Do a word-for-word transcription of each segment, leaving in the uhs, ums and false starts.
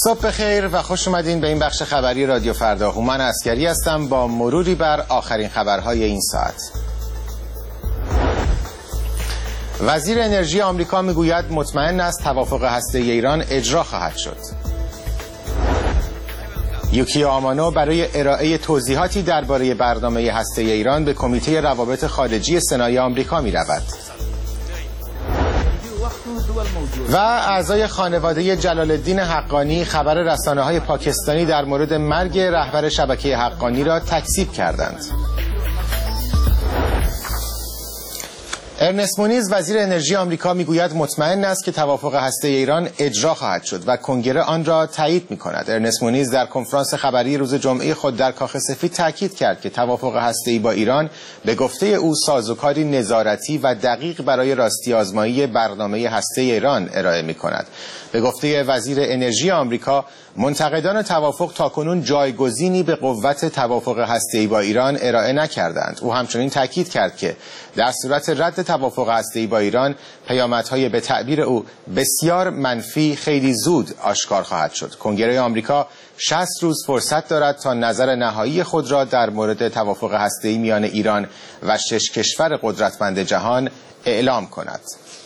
صبح خیر و خوش اومدین به این بخش خبری رادیو فردا. هومن عسکری هستم با مروری بر آخرین خبرهای این ساعت. وزیر انرژی آمریکا میگوید مطمئن است توافق هسته‌ای ایران اجرا خواهد شد. یوکی آمانو برای ارائه توضیحاتی درباره برنامه هسته‌ای ایران به کمیته روابط خارجی سنای آمریکا می‌رود. و اعضای خانواده جلال الدین حقانی خبر رسانه‌های پاکستانی در مورد مرگ رهبر شبکه حقانی را تکذیب کردند. ارنست مونیز وزیر انرژی آمریکا میگوید مطمئن است که توافق هسته‌ای ایران اجرا خواهد شد و کنگره آن را تایید می‌کند. ارنست مونیز در کنفرانس خبری روز جمعه خود در کاخ سفید تاکید کرد که توافق هسته‌ای با ایران به گفته او سازوکاری نظارتی و دقیق برای راستی آزمایی برنامه هسته‌ای ایران ارائه می‌کند. به گفته وزیر انرژی آمریکا، منتقدان توافق تاکنون جایگزینی به قوت توافق هسته‌ای با ایران ارائه نکردند. او همچنین تاکید کرد که در صورت رد توافق هسته‌ای با ایران، پیامدهای به تعبیر او بسیار منفی خیلی زود آشکار خواهد شد. کنگره آمریکا شصت روز فرصت دارد تا نظر نهایی خود را در مورد توافق هسته‌ای میان ایران و شش کشور قدرتمند جهان اعلام کند.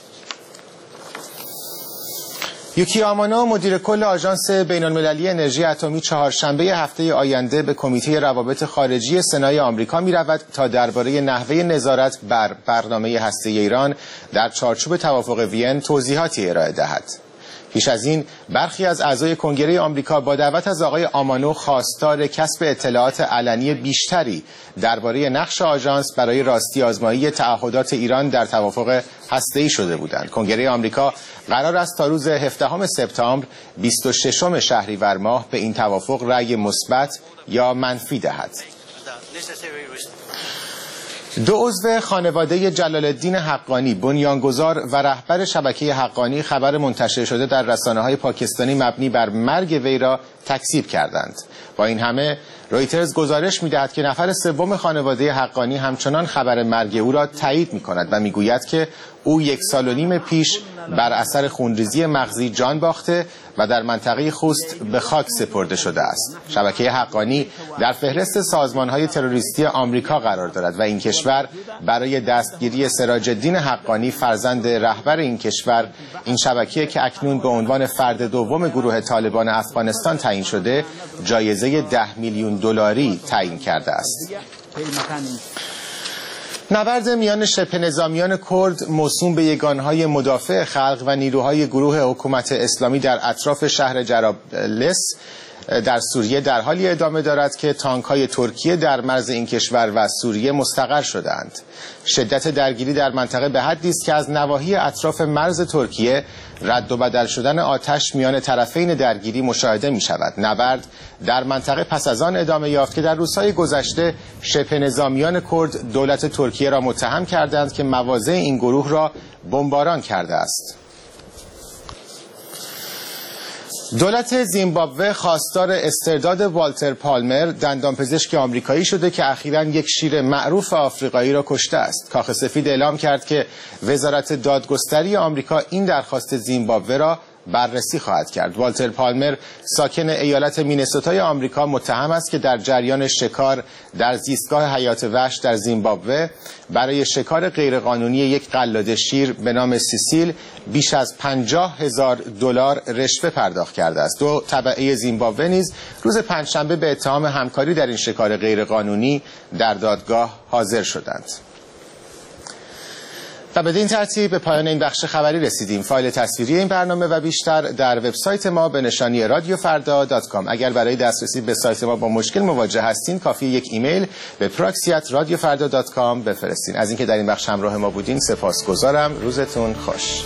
یوکی آمانو مدیر کل آژانس بین‌المللی انرژی اتمی چهارشنبه هفته آینده به کمیته روابط خارجی سنای آمریکا می رود تا درباره نحوه نظارت بر برنامه هسته‌ای ایران در چارچوب توافق وین توضیحاتی ارائه دهد. پیش از این برخی از اعضای کنگره آمریکا با دعوت از آقای آمانو خواستار کسب اطلاعات علنی بیشتری درباره نقش آژانس برای راستی آزمایی تعهدات ایران در توافق هسته‌ای شده بودند. کنگره آمریکا قرار است تا روز هفدهم سپتامبر بیست و ششم شهریور ماه به این توافق رأی مثبت یا منفی دهد. دو عضو خانواده جلال الدین حقانی، بنیانگذار و رهبر شبکه حقانی، خبر منتشر شده در رسانه‌های پاکستانی مبنی بر مرگ وی را تکذیب کردند. با این همه رویترز گزارش می‌دهد که نفر سوم خانواده حقانی همچنان خبر مرگ او را تایید می‌کند و می‌گوید که او یک سال و نیم پیش بر اثر خونریزی مغزی جان باخته و در منطقه خوست به خاک سپرده شده است. شبکه حقانی در فهرست سازمان‌های تروریستی آمریکا قرار دارد و این کشور برای دستگیری سراج الدین حقانی، فرزند رهبر این کشور، این شبکه که اکنون به عنوان فرد دوم گروه طالبان افغانستان تعیین شده، جایزه ده میلیون دلاری تعیین کرده است. نبرد میان شبه نظامیان کرد موسوم به یگانهای مدافع خلق و نیروهای گروه حکومت اسلامی در اطراف شهر جرابلس در سوریه در حالی ادامه دارد که تانک‌های ترکیه در مرز این کشور و سوریه مستقر شدند. شدت درگیری در منطقه به حدی است که از نواحی اطراف مرز ترکیه رد و بدل شدن آتش میان طرفین درگیری مشاهده می شود. نبرد در منطقه پس از آن ادامه یافت که در روزهای گذشته شبه نظامیان کرد دولت ترکیه را متهم کردند که مواضع این گروه را بمباران کرده است. دولت زیمبابوه خواستار استرداد والتر پالمر، دندانپزشک آمریکایی شده که اخیراً یک شیر معروف آفریقایی را کشته است. کاخ سفید اعلام کرد که وزارت دادگستری آمریکا این درخواست زیمبابوه را بررسی خواهد کرد. والتر پالمر ساکن ایالت مینسوتای آمریکا متهم است که در جریان شکار در زیستگاه حیات وحش در زیمبابوه برای شکار غیرقانونی یک قلاده شیر به نام سیسیل بیش از پنجاه هزار دلار رشوه پرداخت کرده است. دو تبعه زیمبابوه نیز روز پنجشنبه به اتهام همکاری در این شکار غیرقانونی در دادگاه حاضر شدند. و بدین ترتیب به پایان این بخش خبری رسیدیم. فایل تصویری این برنامه و بیشتر در وبسایت ما به نشانی رادیو فردا دات کام. اگر برای دسترسی به سایت ما با مشکل مواجه هستین، کافی یک ایمیل به پراکسی ات رادیو فردا دات کام بفرستین. از اینکه در این بخش همراه ما بودین سپاسگزارم. روزتون خوش.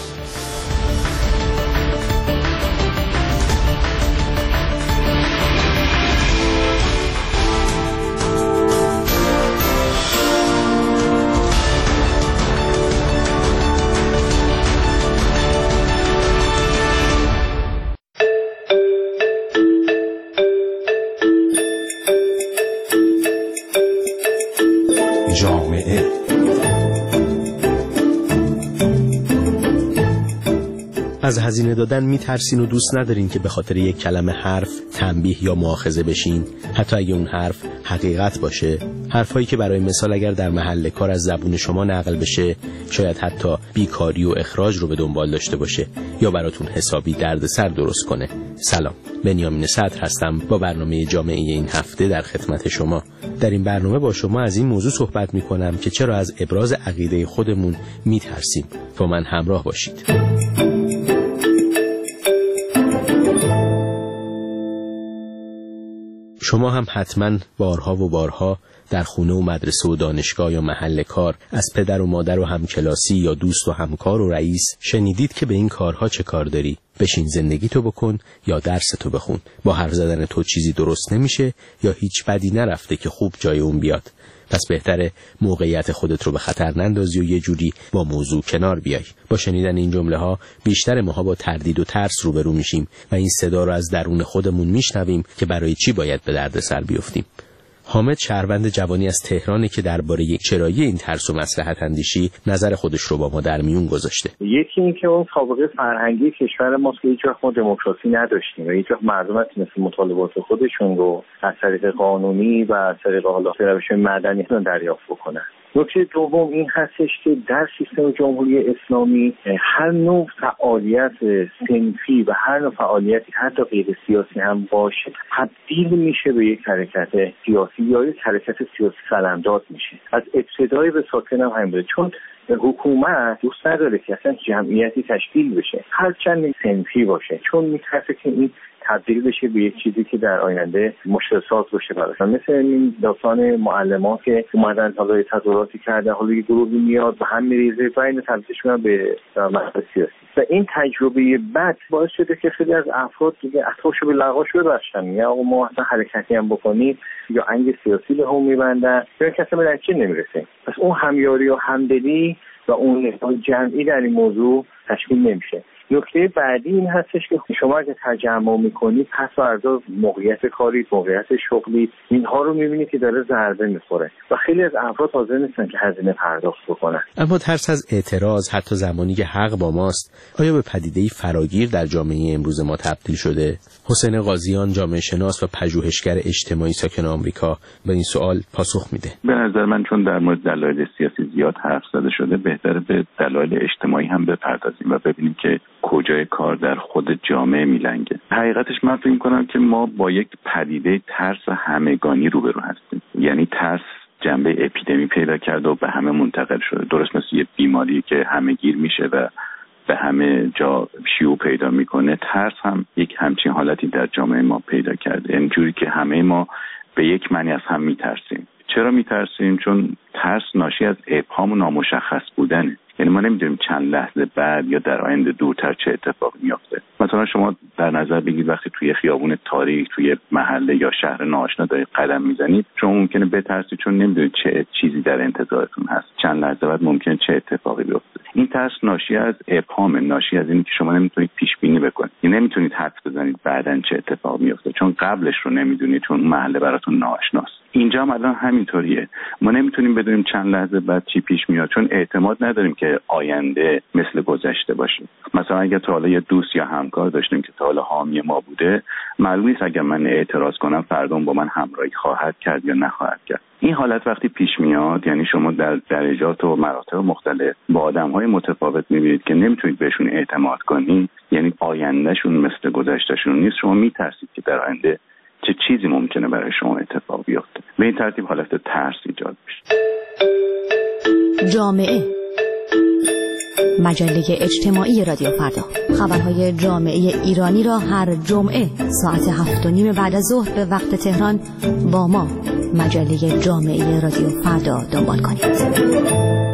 جامعه از هزینه دادن میترسین و دوست ندارین که به خاطر یک کلمه حرف تنبیه یا مؤاخذه بشین، حتی اگه اون حرف حقیقت باشه. حرفایی که برای مثال اگر در محل کار از زبون شما نقل بشه شاید حتی بیکاری و اخراج رو به دنبال داشته باشه یا براتون حسابی دردسر درست کنه. سلام، بنیامین صدر هستم با برنامه جامعه این هفته در خدمت شما. در این برنامه با شما از این موضوع صحبت میکنم که چرا از ابراز عقیده خودمون میترسیم. با من همراه باشید. شما هم حتما بارها و بارها در خونه و مدرسه و دانشگاه یا محل کار از پدر و مادر و همکلاسی یا دوست و همکار و رئیس شنیدید که به این کارها چه کار داری؟ بشین زندگی تو بکن یا درس تو بخون. با حرف زدن تو چیزی درست نمیشه یا هیچ بدی نرفته که خوب جای اون بیاد. پس بهتره موقعیت خودت رو به خطر نندازی و یه جوری با موضوع کنار بیای. با شنیدن این جمله ها بیشتر ماها با تردید و ترس روبرو میشیم و این صدا رو از درون خودمون میشنویم که برای چی باید به درد سر بیفتیم. حامد شهروند جوانی از تهرانه که درباره چرایی این ترس و مصلحت اندیشی نظر خودش رو با ما در میون گذاشته. یکی این که اون سابقه فرهنگی کشور ما که هیچ وقت ما دموکراسی نداشتیم و هیچ وقت مردم نتونستن مطالبات خودشون رو از طریق قانونی و از طریق حالا روش مدنی دریافت بکنن. نکته دوم این هستش که در سیستم جمهوری اسلامی هر نوع فعالیت صنفی و هر نوع فعالیتی حتی غیر سیاسی هم باشه تبدیل میشه به یک حرکت سیاسی یا یک حرکت سیاسی قلمداد میشه. از ابتدای به ساکن هم همین بوده، چون حکومت دوست نداره که اصلا جمعیتی تشکیل بشه هرچند صنفی باشه، چون میترسه که این تبدیل بشه به یک چیزی که در آینده مشکل ساز بشه براشون. مثل این داستان معلمان که اومدن حالا تظاهراتی کردن، حالا یه گروهی میاد و هم میریزه و این تبدیلش میکنن به مسئله سیاسی. و این تجربه بد باعث شده که خیلی از افراد دیگه اطرافشو به لغاش ببخشن، یا آقا ما اصلا حرکتی هم بکنیم یا انگ سیاسی به هم میبندن یا کسی به نتیجه نمیرسه. پس اون همیاری و همدلی و اون جمعی در این موضوع تشکیل نمیشه. نکته بعدی این هستش که شما اگه تجمع میکنید پس فردا موقعیت کاری، موقعیت شغلی اینها رو میبینید که داره ضربه میخوره و خیلی از افراد حاضر نیستن که هزینه پرداخت بکنن. اما ترس از اعتراض حتی زمانی که حق با ماست آیا به پدیده‌ای فراگیر در جامعه امروز ما تبدیل شده؟ حسین قاضیان جامعه شناس و پژوهشگر اجتماعی ساکن آمریکا به این سوال پاسخ میده. به نظر من چون در مورد دلایل سیاسی زیاد حرف زده شده بهتره به دلایل اجتماعی هم بپردازیم و ببینیم که کجای کار در خود جامعه میلنگه. حقیقتش من فکر می‌کنم که ما با یک پدیده ترس همگانی روبرو هستیم. یعنی ترس جنبه اپیدمی پیدا کرده و به همه منتقل شده. درست مثل یه بیماری که همه گیر میشه و به همه جا شیوع پیدا میکنه، ترس هم یک همچین حالتی در جامعه ما پیدا کرده. اینجوری که همه ما به یک معنی از هم میترسیم. چرا میترسیم؟ چون ترس ناشی از ابهام و نامشخص بودنه. یعنی ما نمیدونیم چند لحظه بعد یا در آینده دورتر چه اتفاقی میفته. مثلا شما در نظر بگیرید وقتی توی خیابون تاریک، توی محله یا شهر ناآشنا دارید قدم میزنید، شما ممکنه بترسید چون نمیدونید چه چیزی در انتظارتون هست. چند لحظه بعد ممکنه چه اتفاقی بیفته. این ترس ناشی از ابهام، ناشی از اینکه شما نمیتونید پیش بینی بکنید. یعنی نمیتونید حدس بزنید بعداً چه اتفاقی میفته چون قبلش رو نمیدونید، چون محله براتون ناآشناست. اینجا هم الان همینطوریه. ما نمیتونیم بدونیم چند لحظه بعد چی پیش میاد چون اعتماد نداریم که آینده مثل گذشته باشه. مثلا اگه تا حالا یه دوست یا همکار داشتیم که تا حالا حامی ما بوده، معلوم نیست اگر من اعتراض کنم فردا با من همراهی خواهد کرد یا نخواهد کرد. این حالت وقتی پیش میاد، یعنی شما در درجات و مراتب مختلف با آدم‌های متفاوت می‌بینید که نمیتونید بهشون اعتماد کنید، یعنی آیندهشون مثل گذشتهشون نیست، شما میترسید که در آینده چه چیزی ممکنه برای شما اتفاق بیفته. به این ترتیب حالت ترس ایجاد میشه. جامعه، مجله اجتماعی رادیو فردا، خبرهای جامعه ایرانی را هر جمعه ساعت هفت و نیم بعد از ظهر به وقت تهران با ما مجله جامعه رادیو فردا دنبال کنید.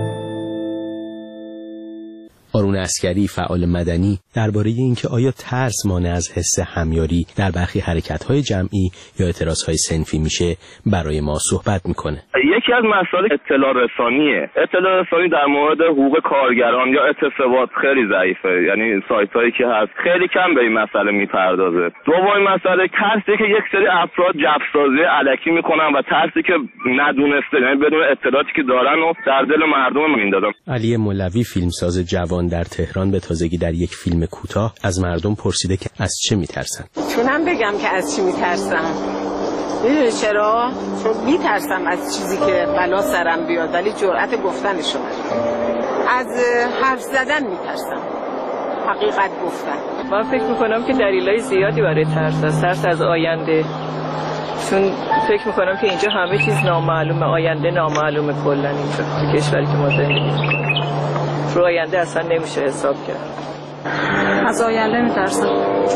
آرون عسکری فعال مدنی درباره اینکه آیا ترس مانع از حس همیاری در برخی حرکت‌های جمعی یا اعتراض‌های صنفی میشه برای ما صحبت میکنه. یکی از مسائل اطلاع رسانیه. اطلاع رسانی در مورد حقوق کارگران یا اعتصابات خیلی ضعیفه، یعنی سایتایی که هست خیلی کم به این مسئله میپردازه. دومین مسئله ترسی که یک سری افراد جفسازی الکی میکنن و ترسی که ندونسته، یعنی بدون اطلاعاتی که دارن و در دل مردم میندازن. علی مولوی فیلمساز جوان ایران در تهران به تازگی در یک فیلم کوتاه از مردم پرسیده که از چه میترسن. چونم بگم که از چی میترسم؟ میدونی چرا؟ چون میترسم از چیزی که بلا سرم بیاد، ولی جرأت گفتنشو ندارم. از حرف زدن میترسم، حقیقت گفتن. من فکر میکنم که دلایل زیادی برای ترس است. ترس از آینده، چون فکر میکنم که اینجا همه چیز نامعلومه، آینده نامعلومه کلا اینجا تو کشوری که ما زندگی میکنیم. رو آینده اصلا نمیشه حساب کرد. از آینده میترسم.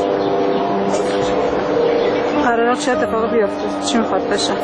قراره چه اتفاقی بیفته، چی میخواد بشه.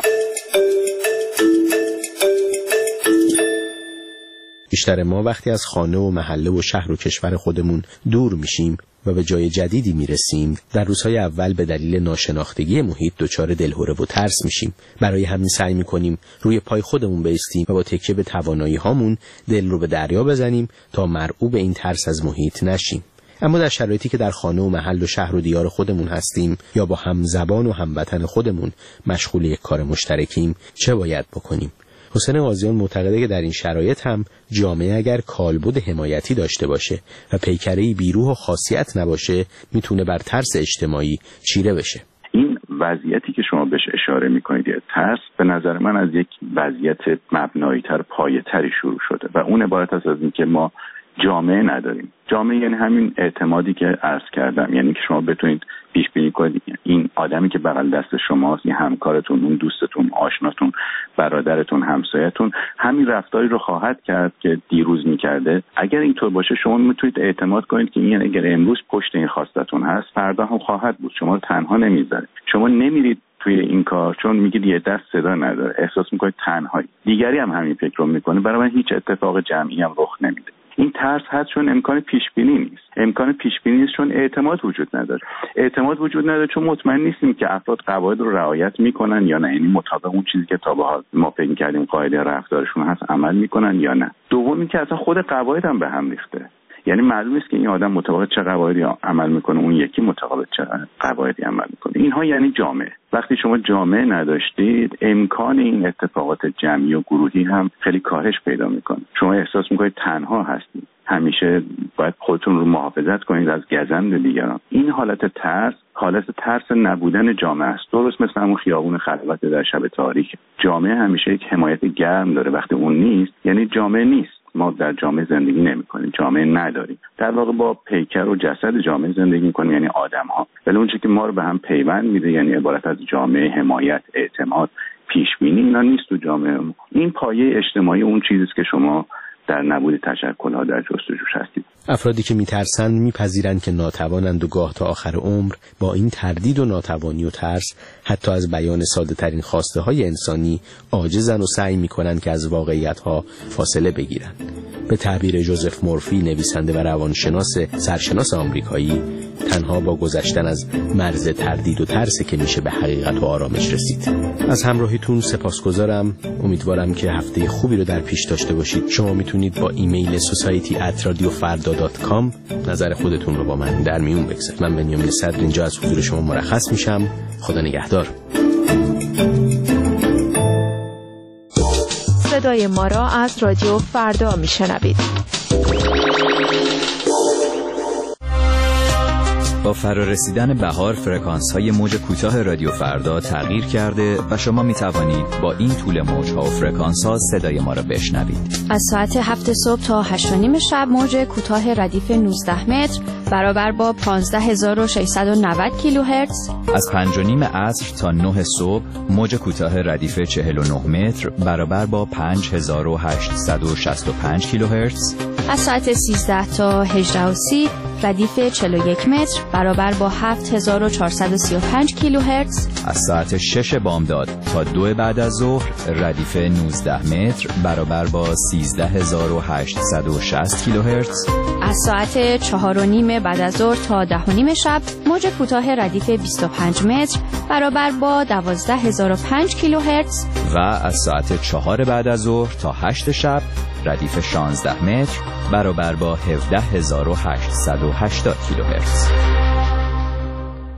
بیشتر ما وقتی از خانه و محله و شهر و کشور خودمون دور میشیم و به جای جدیدی میرسیم، در روزهای اول به دلیل ناشناختگی محیط دچار دلهره و ترس میشیم. برای همین سعی میکنیم روی پای خودمون بایستیم و با تکیه به توانایی هامون دل رو به دریا بزنیم تا مرعوب این ترس از محیط نشیم. اما در شرایطی که در خانه و محل و شهر و دیار خودمون هستیم یا با همزبان و هموطن خودمون مشغول یک کار مشترکیم، چه باید بکنیم؟ حسین قاضیان معتقده که در این شرایط هم جامعه اگر کالبد حمایتی داشته باشه و پیکره‌ای بیروح و خاصیت نباشه، میتونه بر ترس اجتماعی چیره بشه. این وضعیتی که شما بهش اشاره میکنید، ترس، به نظر من از یک وضعیت مبنایی‌تر، پایه‌تری شروع شده و اون عبارت است از اینکه ما جامعه نداریم. جامعه یعنی همین اعتمادی که عرض کردم، یعنی که شما بتونید پیش بینی کنید این آدمی که بغل دست شماست، این همکارتون، اون دوستتون، آشناتون، برادرتون، همسایتون، همین رفتاری رو خواهد کرد که دیروز میکرده. اگر اینطور باشه شما میتونید اعتماد کنید که این اگر امروز پشت این خواستتون هست، فردا هم خواهد بود. شما رو تنها نمیذاره. شما نمیرید توی این کار چون میگید یه دست صدا نداره، احساس میکنید تنهایی. دیگری هم همین فکر رو میکنه، برای من هیچ اتفاق جمعی هم رخ نمیده. این ترس هست چون امکان پیش بینی نیست. امکان پیش بینی نیست چون اعتماد وجود نداره. اعتماد وجود نداره چون مطمئن نیستیم که افراد قواعد رو رعایت میکنن یا نه، یعنی مطابق اون چیزی که تا به حال ما فکر کردیم قاعده رفتارشون هست عمل میکنن یا نه. دوم اینکه اصلا خود قواعد هم به هم ریخته. یعنی معلوم نیست که این آدم مطابق چه قواعدی عمل میکنه، اون یکی مطابق چه قواعدی عمل میکنه. اینها یعنی جامعه. وقتی شما جامعه نداشتید، امکان این اتفاقات جمعی و گروهی هم خیلی کاهش پیدا میکنه. شما احساس میکنید تنها هستید. همیشه باید خودتون رو محافظت کنید از گزند دیگران. این حالت ترس، حالت ترس نبودن جامعه است. درست مثل همون خیابون خلوت در شب تاریک. جامعه همیشه یک حمایت گرم داره. وقتی اون نیست، یعنی جامعه نیست. ما در جامعه زندگی نمی‌کنیم، جامعه نداریم. در واقع با پیکر و جسد جامعه زندگی می‌کنیم، یعنی آدم‌ها. ولی اون چیزی که ما رو به هم پیوند میده، یعنی عبارت از جامعه، حمایت، اعتماد، پیشبینی، اینا نیست تو جامعه. این پایه اجتماعی اون چیزی است که شما در نبود تشکل‌ها در جستجوش هستید. افرادی که میترسن میپذیرند که ناتوانند و گاه تا آخر عمر با این تردید و ناتوانی و ترس حتی از بیان ساده ترین خواسته های انسانی عاجزن و سعی میکنند که از واقعیت ها فاصله بگیرند. به تعبیر جوزف مورفی، نویسنده و روانشناس سرشناس آمریکایی، تنها با گذشتن از مرز تردید و ترس که میشه به حقیقت و آرامش رسید. از همراهیتون سپاسگزارم. امیدوارم که هفته خوبی رو در پیش داشته باشید. شما میتونید با ایمیل سوسایتی ات رادیو فردا دات کام نظر خودتون رو با من در میون بگذارید. من بنیامین صدر اینجا از حضور شما مرخص میشم. خدا نگهدار. صدای ما را از رادیو فردا میشنوید. با فرارسیدن بهار فرکانس‌های موج کوتاه رادیو فردا تغییر کرده و شما می توانید با این طول موج‌ها و فرکانس‌ها صدای ما را بشنوید. از ساعت هفت صبح تا هشت و نیم شب موج کوتاه ردیف نوزده متر برابر با پانزده هزار و ششصد و نود کیلوهرتز. از پنج و نیم عصر تا نه صبح موج کوتاه ردیف چهل و نه متر برابر با پنج هزار و هشتصد و شصت و پنج کیلوهرتز. از ساعت سیزده تا هجده و سی ردیف چهل و یک متر برابر با هفت هزار و چهارصد و سی و پنج کیلوهرتز. از ساعت شش بامداد تا دو بعد از ظهر ردیف نوزده متر برابر با سیزده هزار و هشتصد و شصت کیلوهرتز. از ساعت چهار و نیم بعد از ظهر تا ده و نیم شب موج کوتاه ردیف بیست و پنج متر برابر با دوازده هزار و پنج کیلوهرتز. و از ساعت چهار بعد از ظهر تا هشت شب ردیف شانزده متر برابر با هفده هزار و هشتصد و هشتاد کیلوهرتز.